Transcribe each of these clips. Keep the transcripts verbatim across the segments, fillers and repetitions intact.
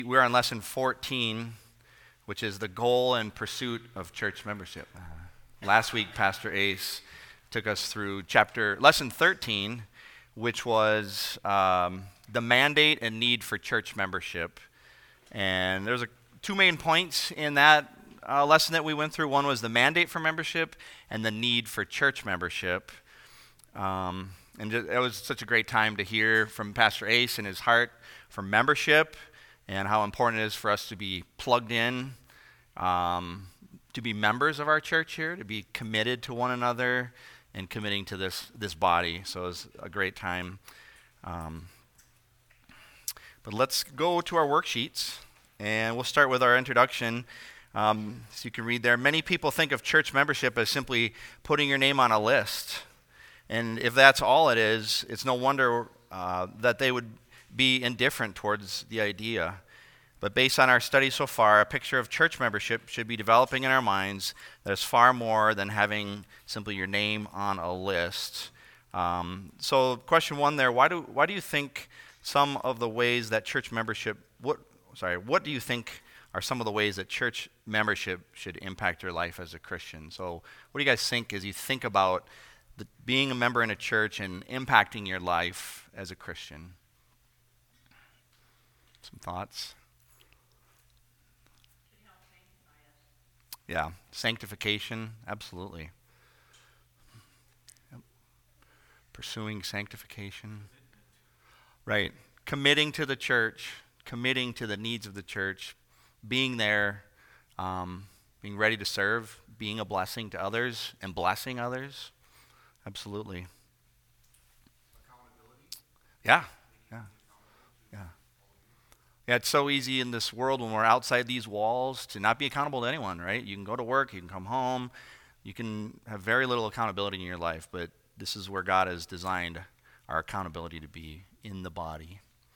We're on lesson fourteen, which is the goal and pursuit of church membership. Uh, last week, Pastor Ace took us through chapter lesson thirteen, which was um, the mandate and need for church membership. And there's a, two main points in that uh, lesson that we went through. One was the mandate for membership and the need for church membership. Um, and it was such a great time to hear from Pastor Ace and his heart for membership, and how important it is for us to be plugged in, um, to be members of our church here, to be committed to one another, and committing to this this body. So it was a great time. Um, but let's go to our worksheets, and we'll start with our introduction. Um, so you can read there. Many people think of church membership as simply putting your name on a list. And if that's all it is, it's no wonder uh, that they would be indifferent towards the idea. But based on our study so far, a picture of church membership should be developing in our minds that is far more than having simply your name on a list. Um, so question one there, why do why do you think some of the ways that church membership, what sorry, what do you think are some of the ways that church membership should impact your life as a Christian? So what do you guys think as you think about the, being a member in a church and impacting your life as a Christian? Some thoughts? Yeah, sanctification, absolutely. Yep. Pursuing sanctification. Right, committing to the church, committing to the needs of the church, being there, um, being ready to serve, being a blessing to others, and blessing others. Absolutely. Accountability. Yeah, yeah, yeah. Yeah, it's so easy in this world when we're outside these walls to not be accountable to anyone, right? You can go to work, you can come home, you can have very little accountability in your life, but this is where God has designed our accountability to be in the body.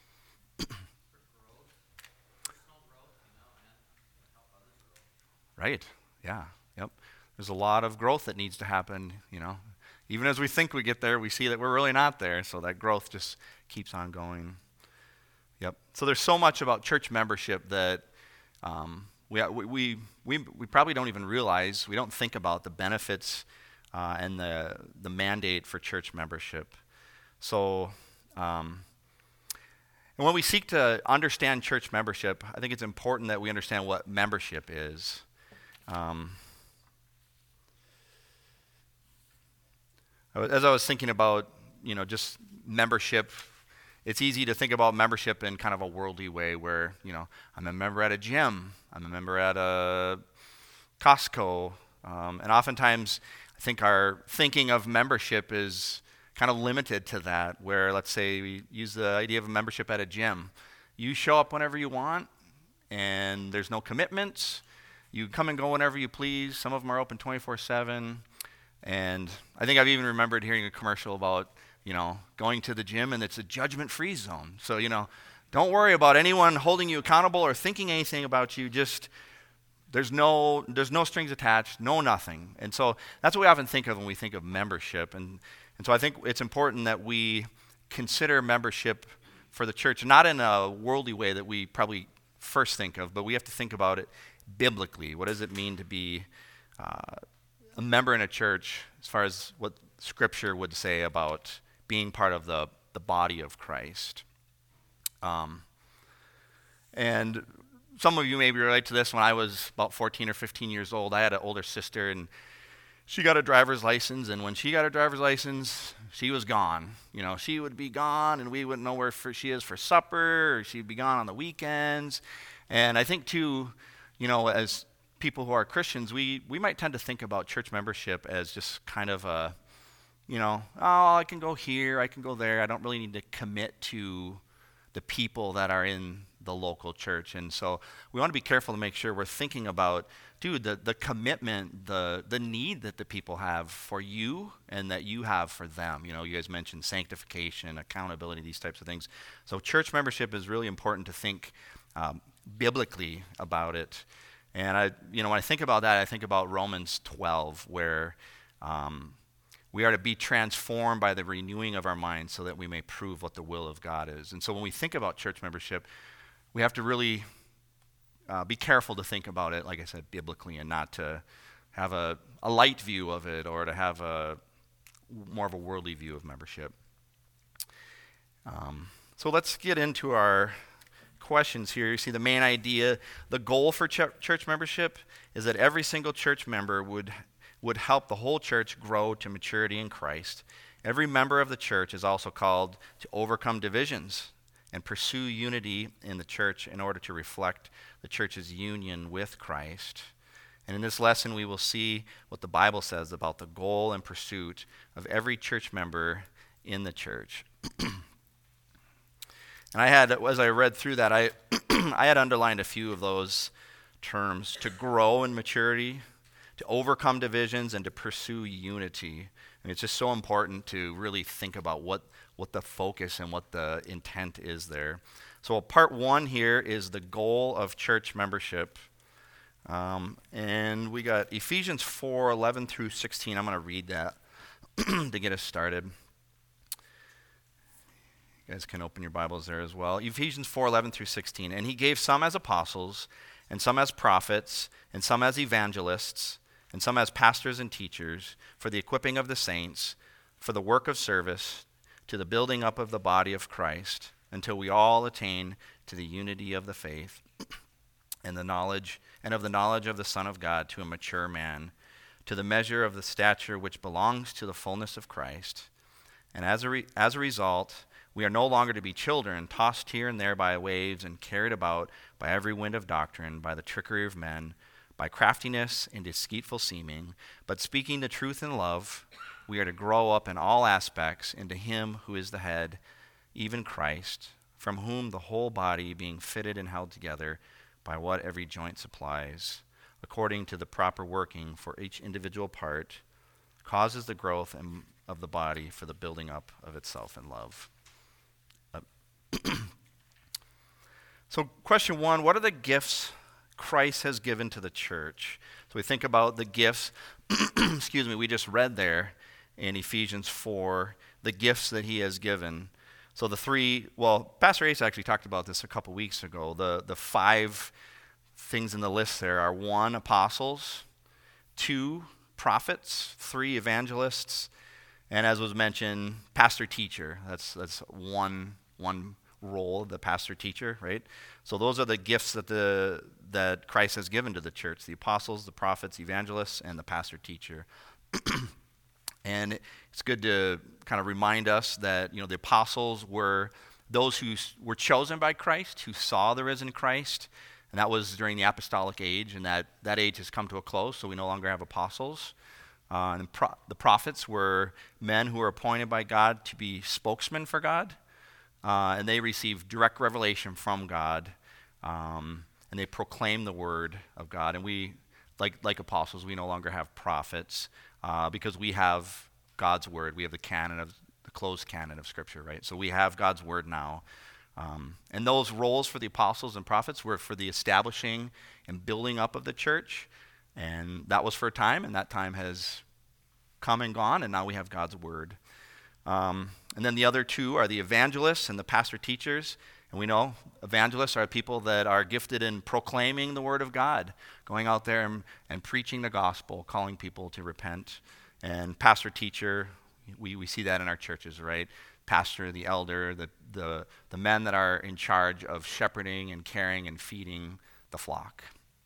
Right, yeah, yep. There's a lot of growth that needs to happen, you know. Even as we think we get there, we see that we're really not there, so that growth just keeps on going. Yep. So there's so much about church membership that um, we, we we we probably don't even realize. We don't think about the benefits uh, and the the mandate for church membership. So, um, and when we seek to understand church membership, I think it's important that we understand what membership is. Um, as I was thinking about, you know, just membership. It's easy to think about membership in kind of a worldly way where, you know, I'm a member at a gym, I'm a member at a Costco, um, and oftentimes I think our thinking of membership is kind of limited to that, where let's say we use the idea of a membership at a gym. You show up whenever you want, and there's no commitments. You come and go whenever you please. Some of them are open twenty-four seven, and I think I've even remembered hearing a commercial about you know, going to the gym, and it's a judgment-free zone. So, you know, don't worry about anyone holding you accountable or thinking anything about you. Just, there's no there's no strings attached, no nothing. And so that's what we often think of when we think of membership. And, and so I think it's important that we consider membership for the church, not in a worldly way that we probably first think of, but we have to think about it biblically. What does it mean to be uh, a member in a church as far as what Scripture would say about being part of the, the body of Christ. Um, and some of you maybe relate to this. When I was about fourteen or fifteen years old, I had an older sister, and she got a driver's license, and when she got a driver's license, she was gone. You know, she would be gone, and we wouldn't know where for, she is for supper, or she'd be gone on the weekends. And I think, too, you know, as people who are Christians, we, we might tend to think about church membership as just kind of a, you know, oh, I can go here, I can go there. I don't really need to commit to the people that are in the local church. And so we want to be careful to make sure we're thinking about, dude, the, the commitment, the the need that the people have for you and that you have for them. You know, you guys mentioned sanctification, accountability, these types of things. So church membership is really important to think um, biblically about it. And I, you know, when I think about that, I think about Romans twelve, where um, we are to be transformed by the renewing of our minds so that we may prove what the will of God is. And so when we think about church membership, we have to really uh, be careful to think about it, like I said, biblically, and not to have a, a light view of it or to have a more of a worldly view of membership. Um, so let's get into our questions here. You see the main idea, the goal for ch- church membership is that every single church member would would help the whole church grow to maturity in Christ. Every member of the church is also called to overcome divisions and pursue unity in the church in order to reflect the church's union with Christ. And in this lesson, we will see what the Bible says about the goal and pursuit of every church member in the church. And I had, as I read through that, I I had underlined a few of those terms: to grow in maturity, to overcome divisions, and to pursue unity. And it's just so important to really think about what, what the focus and what the intent is there. So part one here is the goal of church membership. Um, and we got Ephesians four, eleven through sixteen. I'm going to read that to get us started. You guys can open your Bibles there as well. Ephesians four, eleven through sixteen. And he gave some as apostles, and some as prophets, and some as evangelists, and some as pastors and teachers, for the equipping of the saints, for the work of service, to the building up of the body of Christ, until we all attain to the unity of the faith and the knowledge and of the knowledge of the Son of God, to a mature man, to the measure of the stature which belongs to the fullness of Christ. And as a re- as a result, we are no longer to be children, tossed here and there by waves and carried about by every wind of doctrine, by the trickery of men, by craftiness and deceitful seeming. But speaking the truth in love, we are to grow up in all aspects into him who is the head, even Christ, from whom the whole body, being fitted and held together by what every joint supplies, according to the proper working for each individual part, causes the growth and of the body for the building up of itself in love. Uh, so question one, what are the gifts Christ has given to the church? So we think about the gifts, excuse me, we just read there in Ephesians four, the gifts that he has given. So the three, well, Pastor Ace actually talked about this a couple weeks ago. The, the five things in the list there are: one, apostles; two, prophets; three, evangelists; and as was mentioned, pastor teacher. That's that's one one role, the pastor teacher, right? So those are the gifts that the that Christ has given to the church: the apostles, the prophets, evangelists, and the pastor teacher. And it's good to kind of remind us that, you know, the apostles were those who were chosen by Christ, who saw the risen Christ, and that was during the apostolic age, and that, that age has come to a close, so we no longer have apostles. Uh, and pro- the prophets were men who were appointed by God to be spokesmen for God, uh, and they received direct revelation from God, um, and they proclaimed the word of God. And we, like like apostles, we no longer have prophets, uh, because we have God's word. We have the canon of the closed canon of Scripture, right? So we have God's word now. Um, and those roles for the apostles and prophets were for the establishing and building up of the church. And that was for a time, and that time has come and gone, and now we have God's word. Um, and then the other two are the evangelists and the pastor teachers. And we know evangelists are people that are gifted in proclaiming the word of God, going out there and, and preaching the gospel, calling people to repent. And pastor teacher, we, we see that in our churches, right? Pastor, the elder, the, the, the men that are in charge of shepherding and caring and feeding the flock.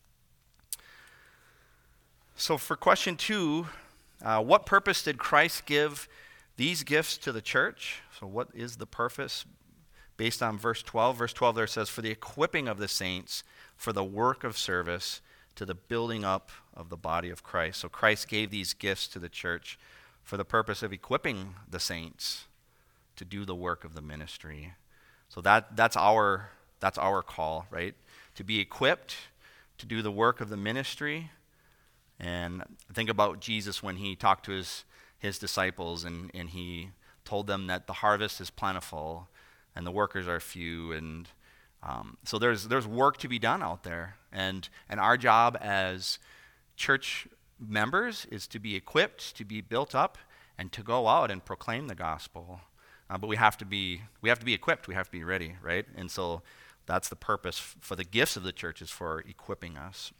So for question two, uh, what purpose did Christ give these gifts to the church? So what is the purpose? Based on verse twelve. Verse twelve there says, for the equipping of the saints, for the work of service, to the building up of the body of Christ. So Christ gave these gifts to the church for the purpose of equipping the saints to do the work of the ministry. So that that's our that's our call, right? To be equipped to do the work of the ministry. And think about Jesus when he talked to his his disciples, and, and he told them that the harvest is plentiful and the workers are few, and um, so there's there's work to be done out there, and and our job as church members is to be equipped, to be built up, and to go out and proclaim the gospel. Uh, but we have to be we have to be equipped. We have to be ready, right? And so that's the purpose f- for the gifts of the church, is for equipping us.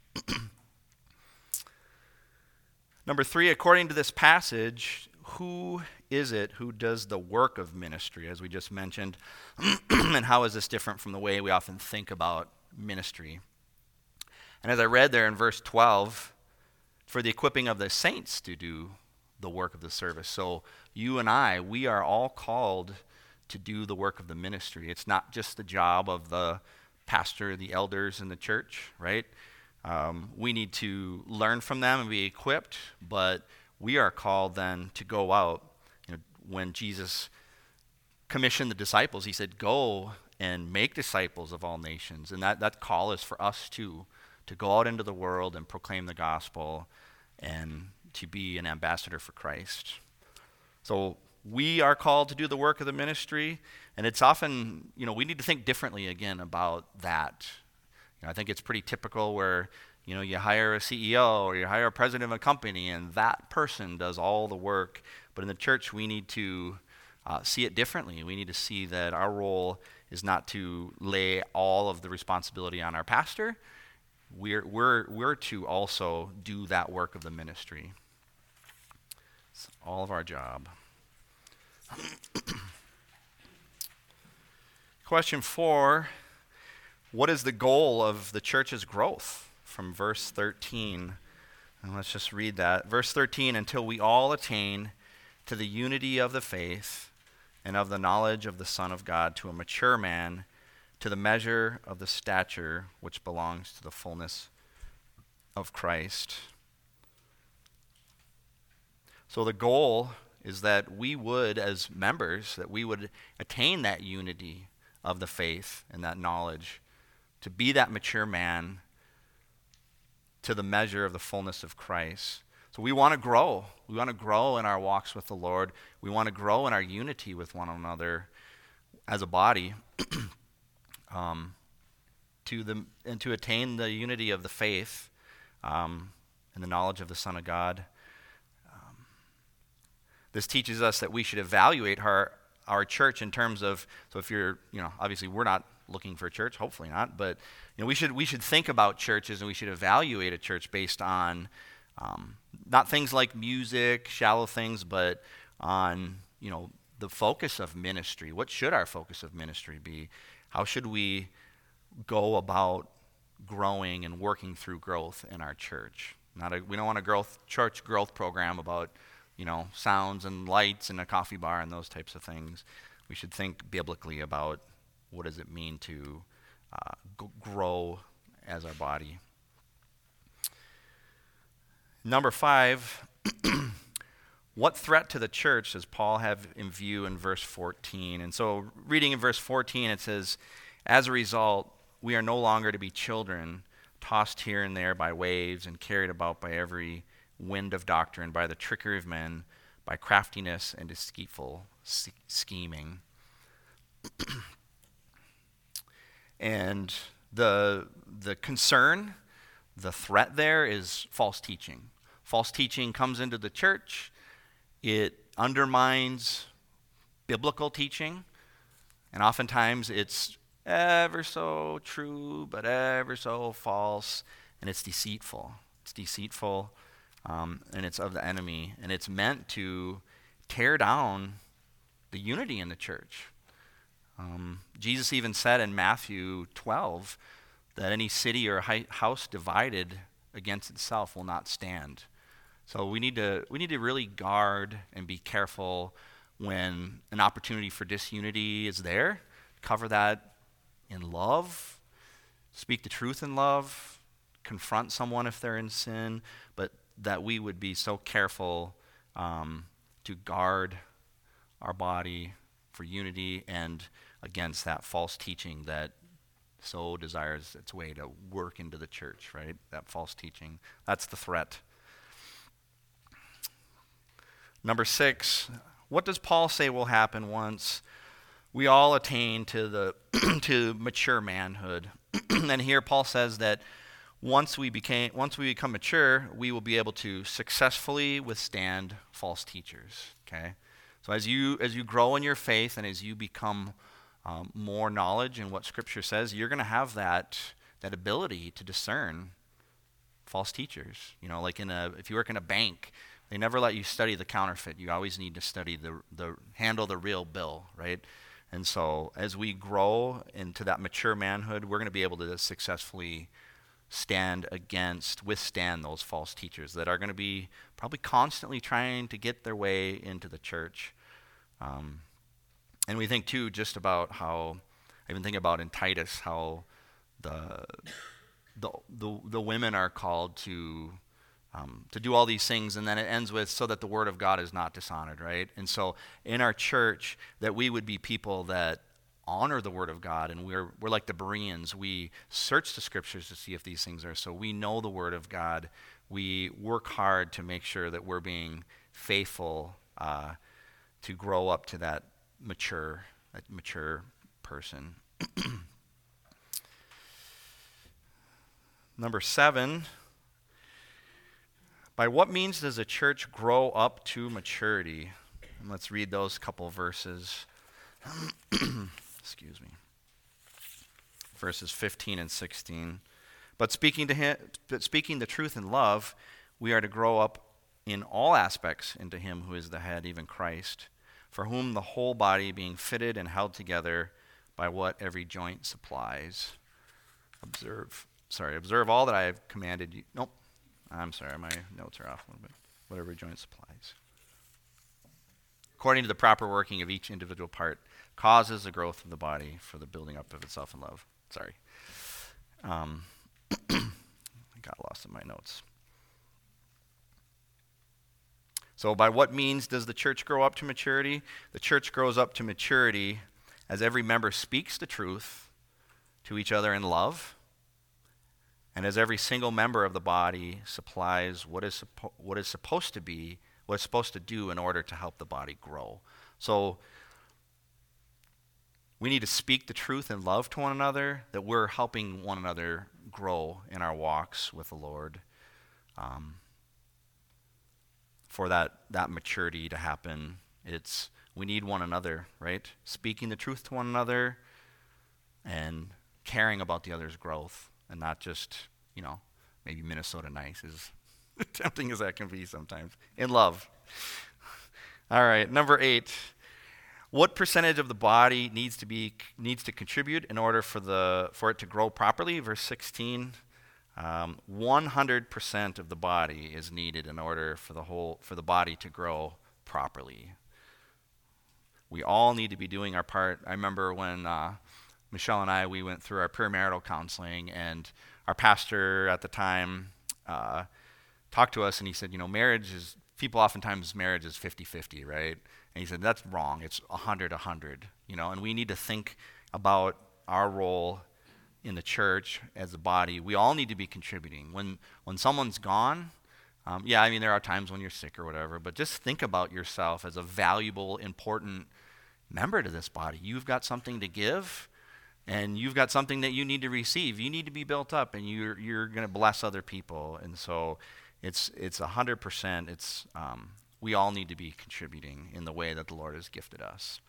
Number three, according to this passage, who is it who does the work of ministry, as we just mentioned, and how is this different from the way we often think about ministry? And as I read there in verse twelve, for the equipping of the saints to do the work of the service. So you and I, we are all called to do the work of the ministry. It's not just the job of the pastor, the elders in the church, right? Um, we need to learn from them and be equipped, but we are called then to go out. You know, when Jesus commissioned the disciples, he said, go and make disciples of all nations. And that, that call is for us too, to go out into the world and proclaim the gospel and to be an ambassador for Christ. So we are called to do the work of the ministry, and it's often, you know, we need to think differently again about that. You know, I think it's pretty typical where, you know, you hire a C E O or you hire a president of a company and that person does all the work. But in the church, we need to uh, see it differently. We need to see that our role is not to lay all of the responsibility on our pastor. We're, we're, we're to also do that work of the ministry. It's all of our job. Question four, what is the goal of the church's growth? From verse thirteen. And let's just read that. Verse thirteen, until we all attain to the unity of the faith and of the knowledge of the Son of God, to a mature man, to the measure of the stature which belongs to the fullness of Christ. So the goal is that we would, as members, that we would attain that unity of the faith and that knowledge, to be that mature man to the measure of the fullness of Christ. So we want to grow. We want to grow in our walks with the Lord. We want to grow in our unity with one another as a body, um, to the and to attain the unity of the faith um, and the knowledge of the Son of God. Um, this teaches us that we should evaluate our our church in terms of, so if you're, you know, obviously we're not looking for a church, hopefully not, but you know, we should we should think about churches and we should evaluate a church based on um, not things like music, shallow things, but on, you know, the focus of ministry. What should our focus of ministry be? How should we go about growing and working through growth in our church? Not a, we don't want a growth church growth program about, you know, sounds and lights and a coffee bar and those types of things. We should think biblically about what does it mean to uh, g- grow as our body. Number five, what threat to the church does Paul have in view in verse fourteen? And so reading in verse fourteen, it says, as a result, we are no longer to be children, tossed here and there by waves and carried about by every wind of doctrine, by the trickery of men, by craftiness and deceitful scheming. And the the concern, the threat there is false teaching. False teaching comes into the church. It undermines biblical teaching, and oftentimes it's ever so true, but ever so false, and it's deceitful. It's deceitful. Um, and it's of the enemy, and it's meant to tear down the unity in the church. Um, Jesus even said in Matthew twelve that any city or hi- house divided against itself will not stand. So we need to we need to really guard and be careful when an opportunity for disunity is there. Cover that in love, speak the truth in love, confront someone if they're in sin, but that we would be so careful um, to guard our body for unity and against that false teaching that so desires its way to work into the church, right? That false teaching. That's the threat. Number six, what does Paul say will happen once we all attain to the to mature manhood? And here Paul says that Once we became, once we become mature, we will be able to successfully withstand false teachers. Okay, so as you as you grow in your faith and as you become um, more knowledge in what Scripture says, you're going to have that that ability to discern false teachers. You know, like in a if you work in a bank, they never let you study the counterfeit. You always need to study the the handle the real bill, right? And so as we grow into that mature manhood, we're going to be able to successfully stand against, withstand those false teachers that are going to be probably constantly trying to get their way into the church. Um, and we think too just about how, I even think about in Titus, how the the the, the women are called to Um, to do all these things, and then it ends with so that the word of God is not dishonored, right? And so in our church, that we would be people that honor the word of God, and we're we're like the Bereans. We search the scriptures to see if these things are so. We know the word of God. We work hard to make sure that we're being faithful uh, to grow up to that mature, that mature person. Number seven. By what means does a church grow up to maturity? And let's read those couple verses. Excuse me. Verses fifteen and sixteen. But speaking to him, but speaking the truth in love, we are to grow up in all aspects into him who is the head, even Christ, for whom the whole body being fitted and held together by what every joint supplies. Observe, sorry, observe all that I have commanded you. Nope. I'm sorry, my notes are off a little bit. Whatever joint supplies. According to the proper working of each individual part, causes the growth of the body for the building up of itself in love. Sorry. Um, I got lost in my notes. So by what means does the church grow up to maturity? The church grows up to maturity as every member speaks the truth to each other in love, and as every single member of the body supplies what is suppo- what is supposed to be, what it's supposed to do in order to help the body grow. So we need to speak the truth in love to one another, that we're helping one another grow in our walks with the Lord, um, for that, that maturity to happen. It's we need one another, right? Speaking the truth to one another and caring about the other's growth. And not just, you know, maybe Minnesota nice, as tempting as that can be sometimes. In love. All right, number eight. What percentage of the body needs to be needs to contribute in order for the for it to grow properly? Verse sixteen. Um, one hundred percent of the body is needed in order for the whole for the body to grow properly. We all need to be doing our part. I remember when uh, Michelle and I, we went through our premarital counseling, and our pastor at the time uh, talked to us, and he said, you know, marriage is, people oftentimes marriage is fifty-fifty, right? And he said, that's wrong. It's one hundred one hundred, you know, and we need to think about our role in the church as a body. We all need to be contributing. When when someone's gone, um, yeah, I mean, there are times when you're sick or whatever, but just think about yourself as a valuable, important member to this body. You've got something to give, and you've got something that you need to receive. You need to be built up, and you're you're going to bless other people. And so it's it's one hundred percent. It's um, we all need to be contributing in the way that the Lord has gifted us.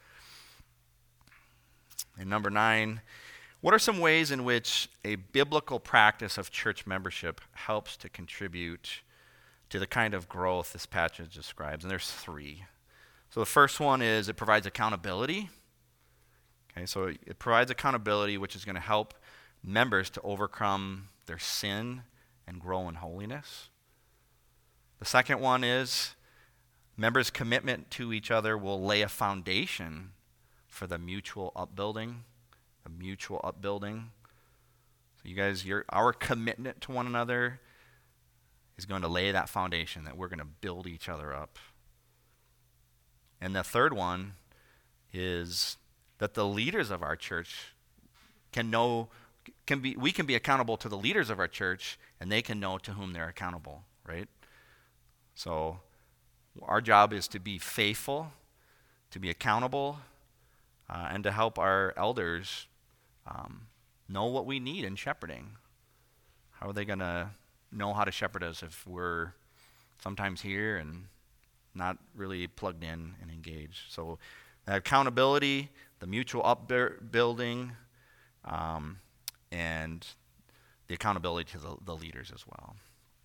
And number nine, what are some ways in which a biblical practice of church membership helps to contribute to the kind of growth this passage describes? And there's three. So the first one is it provides accountability. Okay, so it provides accountability, which is going to help members to overcome their sin and grow in holiness. The second one is members' commitment to each other will lay a foundation for the mutual upbuilding, the mutual upbuilding. So you guys, your our commitment to one another is going to lay that foundation that we're going to build each other up. And the third one is that the leaders of our church can know, can be, we can be accountable to the leaders of our church, and they can know to whom they're accountable, right? So our job is to be faithful, to be accountable, uh, and to help our elders um, know what we need in shepherding. How are they going to know how to shepherd us if we're sometimes here and not really plugged in and engaged? So The accountability, the mutual upbuilding, um, and the accountability to the, the leaders as well.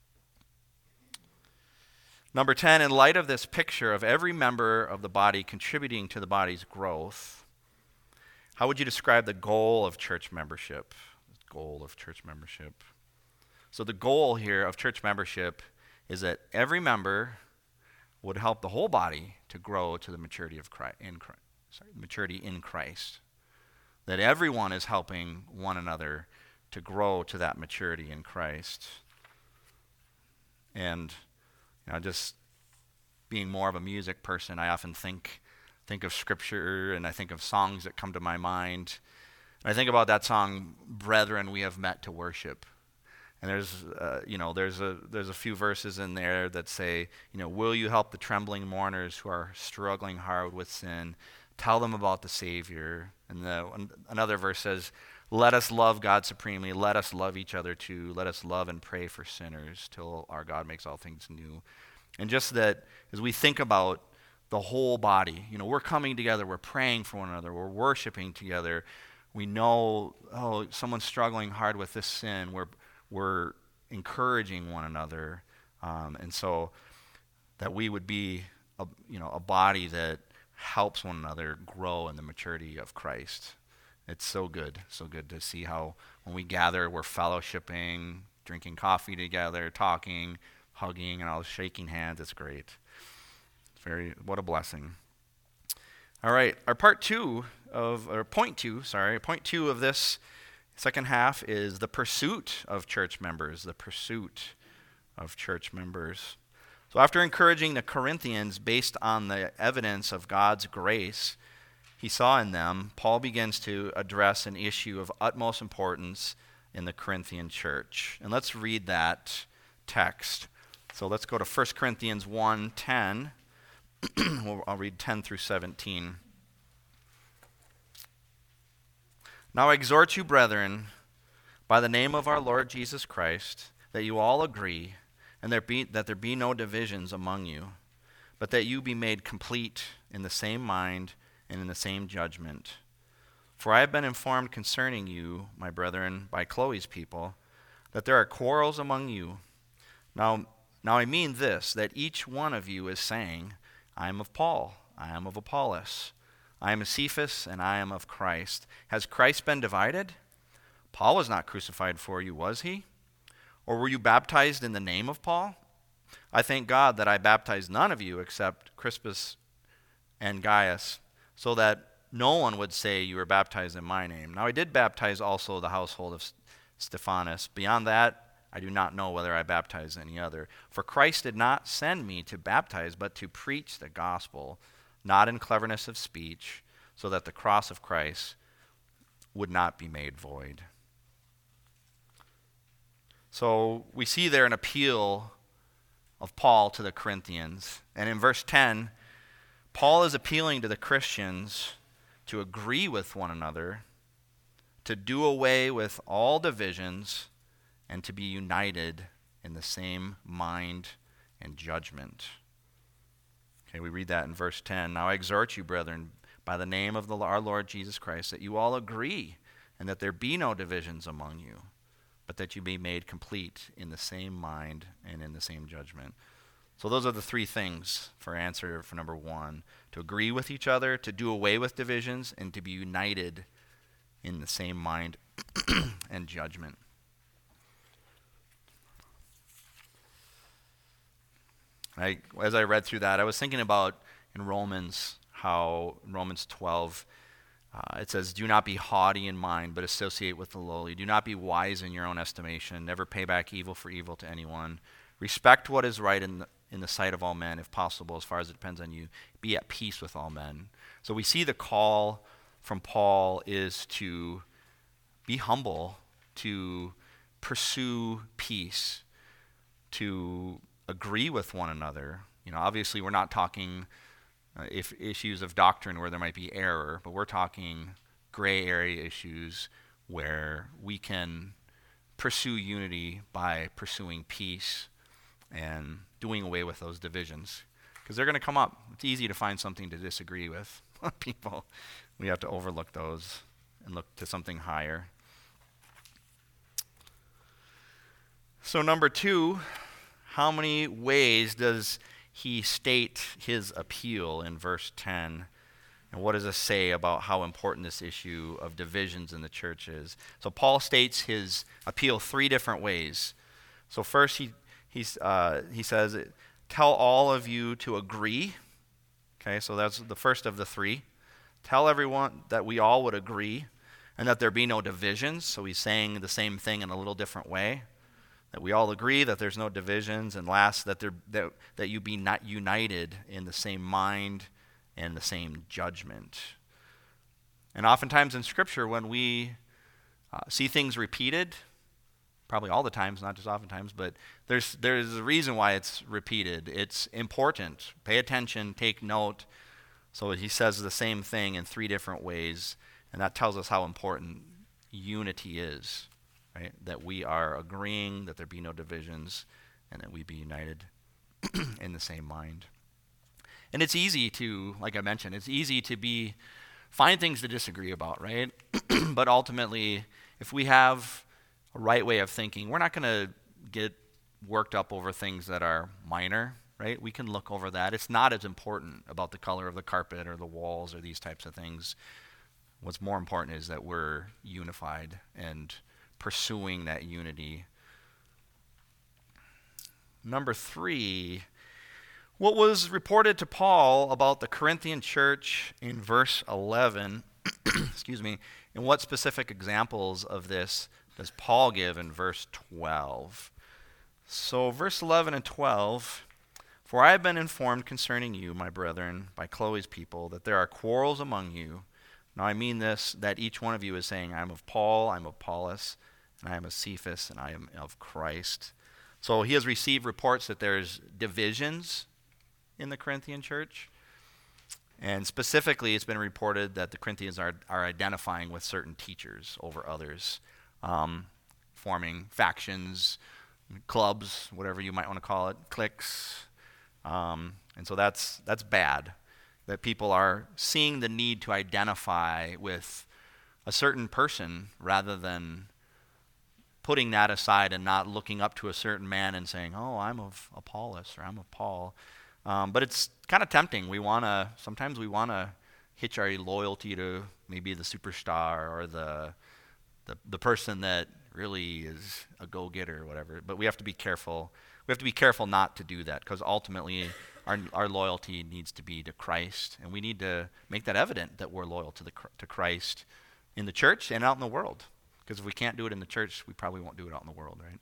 Number ten, in light of this picture of every member of the body contributing to the body's growth, how would you describe the goal of church membership? Goal of church membership. So the goal here of church membership is that every member would help the whole body to grow to the maturity of Christ, in Christ, sorry, maturity in Christ. That everyone is helping one another to grow to that maturity in Christ. And you know, just being more of a music person, I often think think of scripture and I think of songs that come to my mind. And I think about that song, "Brethren, we have met to worship." And there's, uh, you know, there's a there's a few verses in there that say, you know, will you help the trembling mourners who are struggling hard with sin? Tell them about the Savior. And the, an, another verse says, let us love God supremely. Let us love each other too. Let us love and pray for sinners till our God makes all things new. And just that as we think about the whole body, you know, we're coming together, we're praying for one another, we're worshiping together. We know, oh, someone's struggling hard with this sin. We're we're encouraging one another, um, and so that we would be, a, you know, a body that helps one another grow in the maturity of Christ. It's so good, so good to see how when we gather, we're fellowshipping, drinking coffee together, talking, hugging, and all shaking hands. It's great. It's very, what a blessing. All right, our part two of, or point two, sorry, point two of this second half is the pursuit of church members, the pursuit of church members. So after encouraging the Corinthians based on the evidence of God's grace he saw in them, Paul begins to address an issue of utmost importance in the Corinthian church. And let's read that text. So let's go to First Corinthians one ten. I'll read ten through seventeen. Now I exhort you, brethren, by the name of our Lord Jesus Christ, that you all agree, and there be, that there be no divisions among you, but that you be made complete in the same mind and in the same judgment. For I have been informed concerning you, my brethren, by Chloe's people, that there are quarrels among you. Now, now I mean this, that each one of you is saying, I am of Paul, I am of Apollos, I am of Cephas, and I am of Christ. Has Christ been divided? Paul was not crucified for you, was he? Or were you baptized in the name of Paul? I thank God that I baptized none of you except Crispus and Gaius, so that no one would say you were baptized in my name. Now I did baptize also the household of Stephanas. Beyond that, I do not know whether I baptized any other. For Christ did not send me to baptize, but to preach the gospel, not in cleverness of speech, so that the cross of Christ would not be made void. So we see there an appeal of Paul to the Corinthians. And in verse ten, Paul is appealing to the Christians to agree with one another, to do away with all divisions, and to be united in the same mind and judgment. Okay, we read that in verse ten. Now I exhort you, brethren, by the name of the, our Lord Jesus Christ, that you all agree, and that there be no divisions among you, but that you be made complete in the same mind and in the same judgment. So those are the three things for answer for number one. To agree with each other, to do away with divisions, and to be united in the same mind and judgment. I, as I read through that, I was thinking about in Romans, how in Romans twelve, uh, it says, do not be haughty in mind, but associate with the lowly. Do not be wise in your own estimation. Never pay back evil for evil to anyone. Respect what is right in the, in the sight of all men, if possible, as far as it depends on you. Be at peace with all men. So we see the call from Paul is to be humble, to pursue peace, to agree with one another. You know, obviously we're not talking uh, if issues of doctrine where there might be error, but we're talking gray area issues where we can pursue unity by pursuing peace and doing away with those divisions, because they're going to come up. It's easy to find something to disagree with. people. We have to overlook those and look to something higher. So number two, how many ways does he state his appeal in verse ten? And what does this say about how important this issue of divisions in the church is? So Paul states his appeal three different ways. So first he he's, uh, he says, tell all of you to agree. Okay, so that's the first of the three. Tell everyone that we all would agree and that there be no divisions. So he's saying the same thing in a little different way. That we all agree that there's no divisions. And last, that, there, that, that you be not united in the same mind and the same judgment. And oftentimes in Scripture, when we uh, see things repeated, probably all the times, not just oftentimes, but there's there's a reason why it's repeated. It's important. Pay attention, take note. So he says the same thing in three different ways, and that tells us how important unity is, right? That we are agreeing, that there be no divisions, and that we be united in the same mind. And it's easy to, like I mentioned, it's easy to be, find things to disagree about, right? But ultimately, if we have a right way of thinking, we're not going to get worked up over things that are minor, right? We can look over that. It's not as important about the color of the carpet or the walls or these types of things. What's more important is that we're unified and pursuing that unity. Number three, what was reported to Paul about the Corinthian church in verse eleven, excuse me, and what specific examples of this does Paul give in verse twelve? So verse eleven and twelve, for I have been informed concerning you, my brethren, by Chloe's people, that there are quarrels among you. Now I mean this, that each one of you is saying, I am of Paul, I am of Apollos, and I am of Cephas, and I am of Christ. So he has received reports that there's divisions in the Corinthian church. And specifically, it's been reported that the Corinthians are, are identifying with certain teachers over others, um, forming factions, clubs, whatever you might want to call it, cliques. Um, and so that's that's bad, that people are seeing the need to identify with a certain person rather than putting that aside and not looking up to a certain man and saying, oh, I'm of Apollos or I'm of Paul. Um, but it's kind of tempting. We want to, sometimes we want to hitch our loyalty to maybe the superstar or the, the the person that really is a go-getter or whatever. But we have to be careful. We have to be careful not to do that, because ultimately our our loyalty needs to be to Christ, and we need to make that evident that we're loyal to the to Christ in the church and out in the world. Because if we can't do it in the church, we probably won't do it out in the world, right?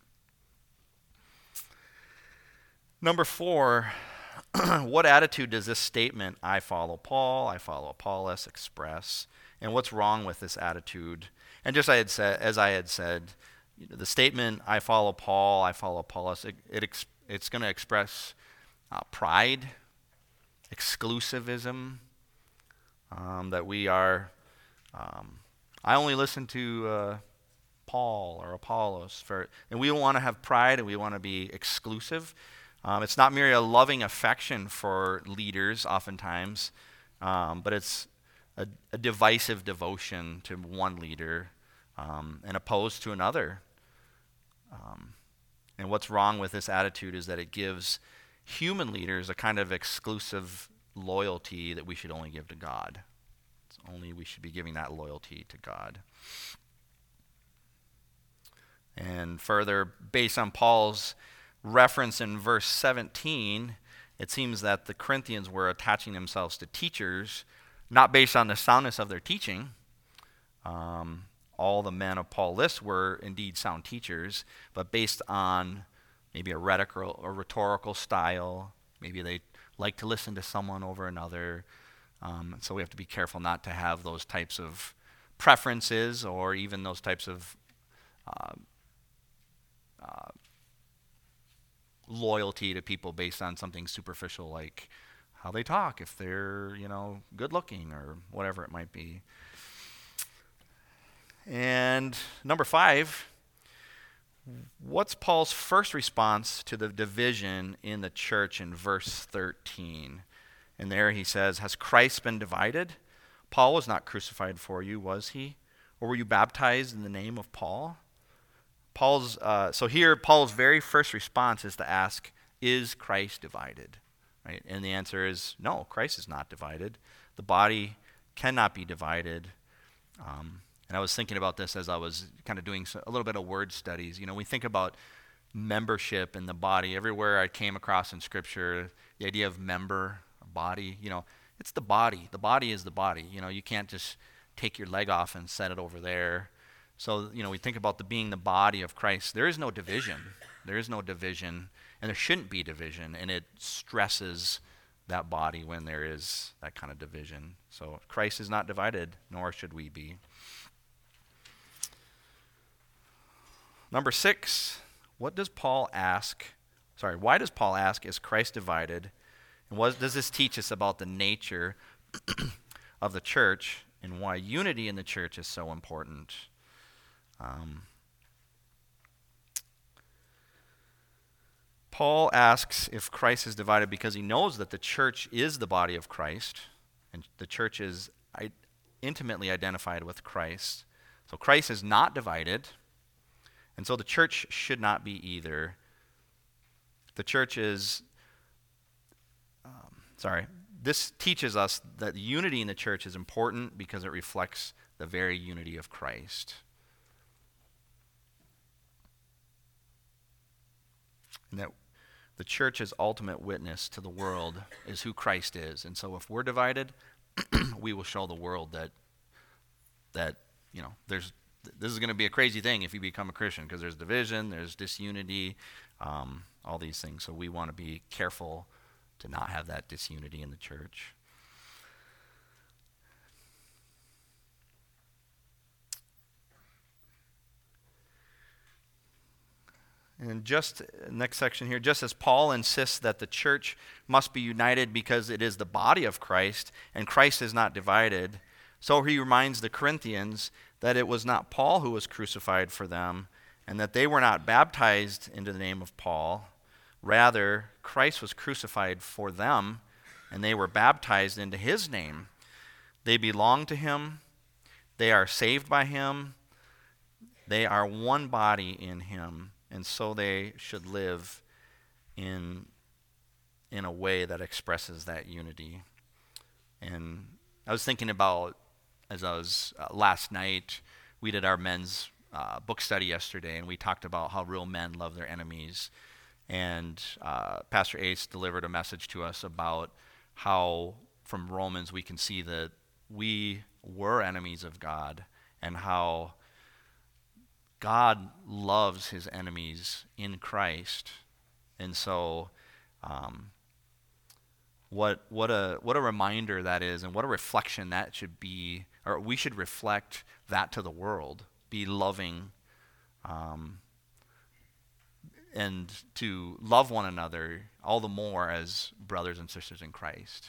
Number four, what attitude does this statement, I follow Paul, I follow Apollos, express? And what's wrong with this attitude? And just I had said, as I had said, you know, the statement, I follow Paul, I follow Apollos, it, it ex- it's going to express uh, pride, exclusivism, um, that we are, um, I only listen to uh, Paul or Apollos, for, and we want to have pride and we want to be exclusive. Um, it's not merely a loving affection for leaders oftentimes, um, but it's a, a divisive devotion to one leader um, and opposed to another. Um, and what's wrong with this attitude is that it gives human leaders a kind of exclusive loyalty that we should only give to God. It's only we should be giving that loyalty to God. And further, based on Paul's reference in verse seventeen, it seems that the Corinthians were attaching themselves to teachers, not based on the soundness of their teaching. Um, all the men of Paul's list were indeed sound teachers, but based on maybe a rhetorical, a rhetorical style. Maybe they like to listen to someone over another. Um, so we have to be careful not to have those types of preferences or even those types of uh, uh, loyalty to people based on something superficial like how they talk, if they're, you know, good looking or whatever it might be. And number five, what's Paul's first response to the division in the church in verse thirteen? And there he says, has Christ been divided? Paul was not crucified for you, was he? Or were you baptized in the name of Paul? Paul's uh, so here, Paul's very first response is to ask, is Christ divided? Right? And the answer is no, Christ is not divided. The body cannot be divided. Um, and I was thinking about this as I was kind of doing a little bit of word studies. You know, we think about membership in the body. Everywhere I came across in Scripture, the idea of member, body, you know, it's the body. The body is the body. You know, you can't just take your leg off and set it over there. So, you know, we think about the being the body of Christ. There is no division. There is no division, and there shouldn't be division, and it stresses that body when there is that kind of division. So Christ is not divided, nor should we be. Number six, what does Paul ask? Sorry, why does Paul ask, is Christ divided? And what does this teach us about the nature of the church and why unity in the church is so important? Um, Paul asks if Christ is divided because he knows that the church is the body of Christ, and the church is I- intimately identified with Christ. So Christ is not divided, and so the church should not be either. The church is, um, sorry, this teaches us that unity in the church is important because it reflects the very unity of Christ. And that the church's ultimate witness to the world is who Christ is. And so if we're divided, we will show the world that, that you know, there's this is going to be a crazy thing if you become a Christian, because there's division, there's disunity, um, all these things. So we want to be careful to not have that disunity in the church. And just next section here, just as Paul insists that the church must be united because it is the body of Christ and Christ is not divided, so he reminds the Corinthians that it was not Paul who was crucified for them and that they were not baptized into the name of Paul. Rather, Christ was crucified for them and they were baptized into his name. They belong to him. They are saved by him. They are one body in him. And so they should live in, in a way that expresses that unity. And I was thinking about, as I was uh, last night, we did our men's uh, book study yesterday, and we talked about how real men love their enemies. And uh, Pastor Ace delivered a message to us about how from Romans we can see that we were enemies of God, and how God loves his enemies in Christ. And so um, what what a what a reminder that is, and what a reflection that should be, or we should reflect that to the world, be loving, um, and to love one another all the more as brothers and sisters in Christ.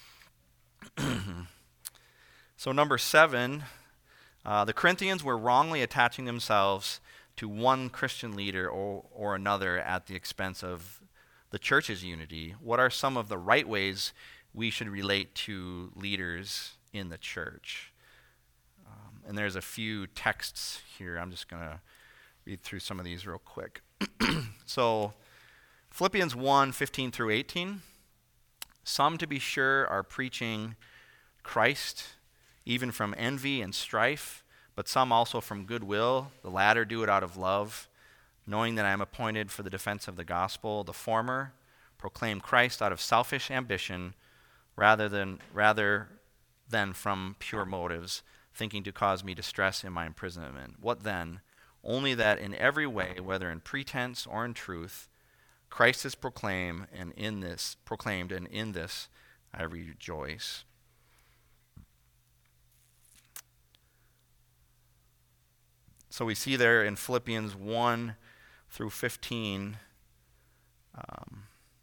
So number seven, Uh, the Corinthians were wrongly attaching themselves to one Christian leader or, or another at the expense of the church's unity. What are some of the right ways we should relate to leaders in the church? Um, and there's a few texts here. I'm just going to read through some of these real quick. So Philippians one, fifteen through eighteen. Some, to be sure, are preaching Christ, even from envy and strife, but some also from goodwill. The latter do it out of love, knowing that I am appointed for the defense of the gospel. The former proclaim Christ out of selfish ambition, rather than rather than from pure motives, thinking to cause me distress in my imprisonment. What then? Only that in every way, whether in pretense or in truth, Christ is proclaimed, and in this proclaimed, and in this I rejoice. So we see there in Philippians one through fifteen, um,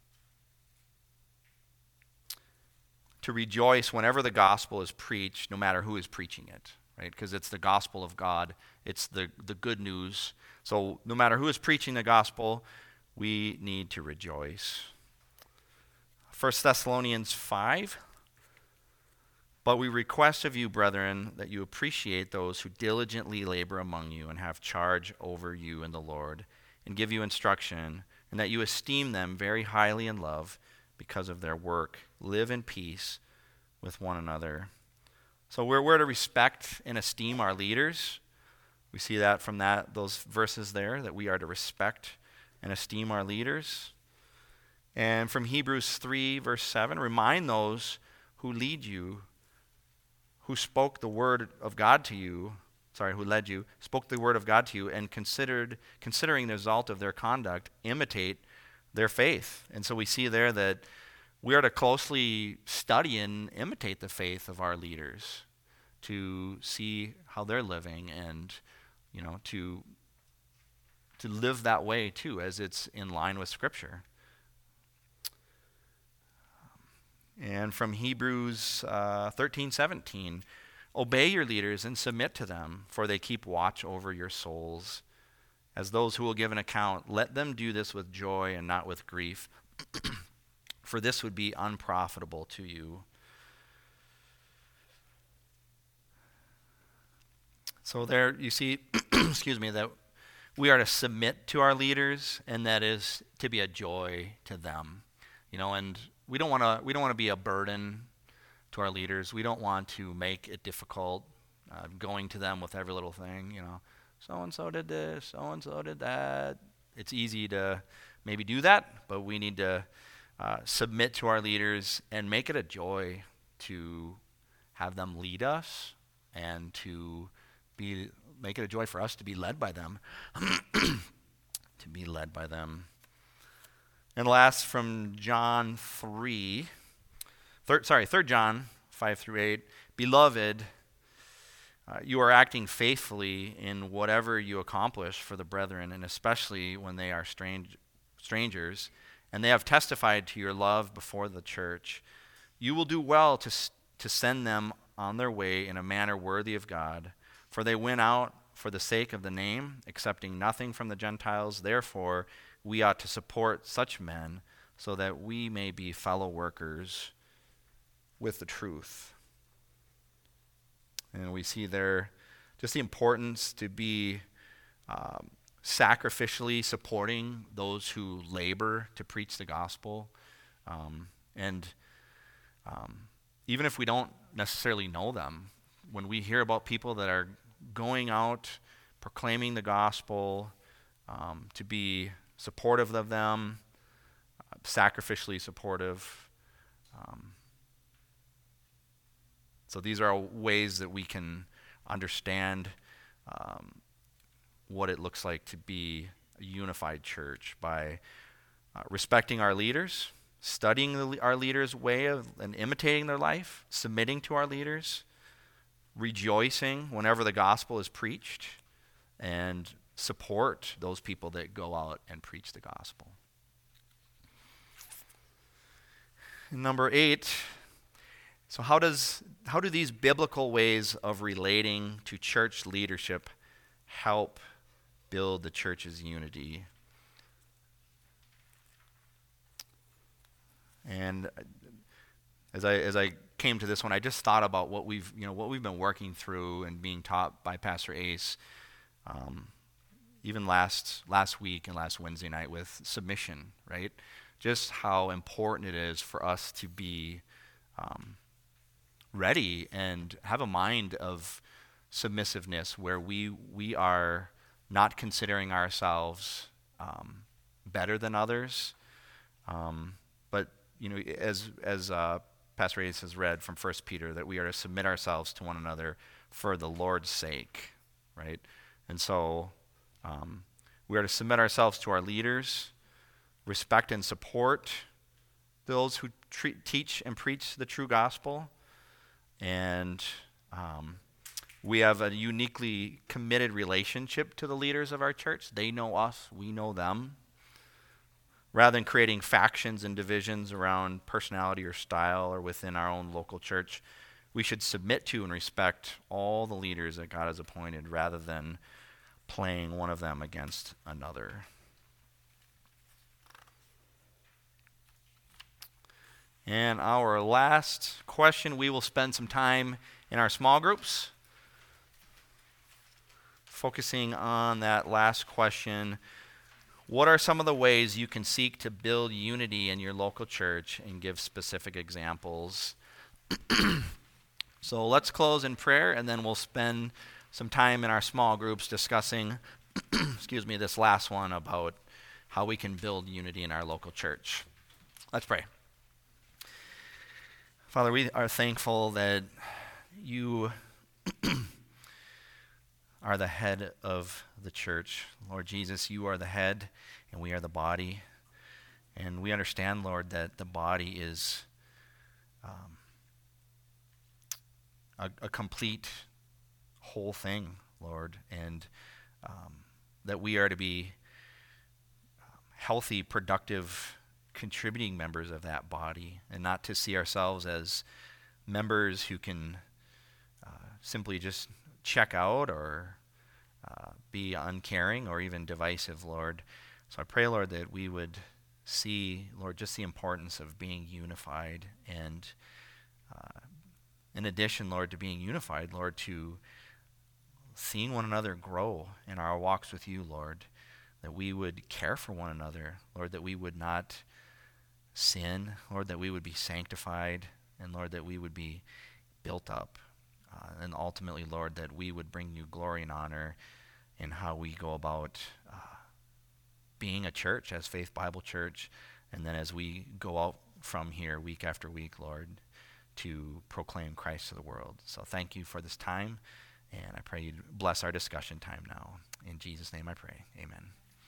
to rejoice whenever the gospel is preached, no matter who is preaching it, right? Because it's the gospel of God. It's the, the good news. So no matter who is preaching the gospel, we need to rejoice. First Thessalonians five. But we request of you, brethren, that you appreciate those who diligently labor among you and have charge over you in the Lord and give you instruction, and that you esteem them very highly in love because of their work. Live in peace with one another. So we're, we're to respect and esteem our leaders. We see that from that those verses there, that we are to respect and esteem our leaders. And from Hebrews three, verse seven, remind those who lead you, who spoke the word of God to you, sorry, who led you, spoke the word of God to you, and considered, considering the result of their conduct, imitate their faith. And so we see there that we are to closely study and imitate the faith of our leaders, to see how they're living, and you know, to to live that way too, as it's in line with Scripture. And from Hebrews uh, thirteen seventeen, obey your leaders and submit to them, for they keep watch over your souls. As those who will give an account, let them do this with joy and not with grief, for this would be unprofitable to you. So there you see, excuse me, that we are to submit to our leaders, and that is to be a joy to them. You know, and we don't want to we don't want to be a burden to our leaders. We don't want to make it difficult uh, going to them with every little thing, you know. So-and-so did this, so-and-so did that. It's easy to maybe do that, but we need to uh, submit to our leaders and make it a joy to have them lead us, and to be make it a joy for us to be led by them, to be led by them. And last, from John three, third, sorry, Third John five through eight, Beloved, uh, you are acting faithfully in whatever you accomplish for the brethren, and especially when they are strange, strangers, and they have testified to your love before the church. You will do well to to send them on their way in a manner worthy of God, for they went out for the sake of the name, accepting nothing from the Gentiles. Therefore, we ought to support such men, so that we may be fellow workers with the truth. And we see there just the importance to be um, sacrificially supporting those who labor to preach the gospel. Um, and um, even if we don't necessarily know them, when we hear about people that are going out proclaiming the gospel, um, to be supportive of them, uh, sacrificially supportive. Um, so these are ways that we can understand um, what it looks like to be a unified church, by uh, respecting our leaders, studying the, our leaders' way of and imitating their life, submitting to our leaders, rejoicing whenever the gospel is preached, and support those people that go out and preach the gospel. Number eight, so how does how do these biblical ways of relating to church leadership help build the church's unity? And as I as I came to this one, I just thought about what we've you know what we've been working through and being taught by Pastor Ace, um, even last last week and last Wednesday night with submission, right? Just how important it is for us to be um, ready and have a mind of submissiveness, where we we are not considering ourselves um, better than others, um, but you know, as as uh, Pastor Ace has read from First Peter, that we are to submit ourselves to one another for the Lord's sake, right? And so um, we are to submit ourselves to our leaders, respect and support those who tre- teach and preach the true gospel, and um, we have a uniquely committed relationship to the leaders of our church. They know us, we know them. Rather than creating factions and divisions around personality or style or within our own local church, we should submit to and respect all the leaders that God has appointed, rather than playing one of them against another. And our last question, we will spend some time in our small groups, focusing on that last question. What are some of the ways you can seek to build unity in your local church, and give specific examples? So let's close in prayer, and then we'll spend some time in our small groups discussing, excuse me, this last one about how we can build unity in our local church. Let's pray. Father, we are thankful that you are the head of the church. Lord Jesus, you are the head and we are the body. And we understand, Lord, that the body is um, a, a complete whole thing, Lord, and um, that we are to be healthy, productive, contributing members of that body, and not to see ourselves as members who can uh, simply just check out or uh, be uncaring or even divisive, Lord. So I pray, Lord, that we would see, Lord, just the importance of being unified, and uh, in addition, Lord, to being unified, Lord, to seeing one another grow in our walks with you, Lord, that we would care for one another, Lord, that we would not sin, Lord, that we would be sanctified, and Lord, that we would be built up. Uh, and ultimately, Lord, that we would bring you glory and honor in how we go about uh, being a church as Faith Bible Church, and then as we go out from here week after week, Lord, to proclaim Christ to the world. So thank you for this time, and I pray you bless our discussion time now. In Jesus' name I pray, amen.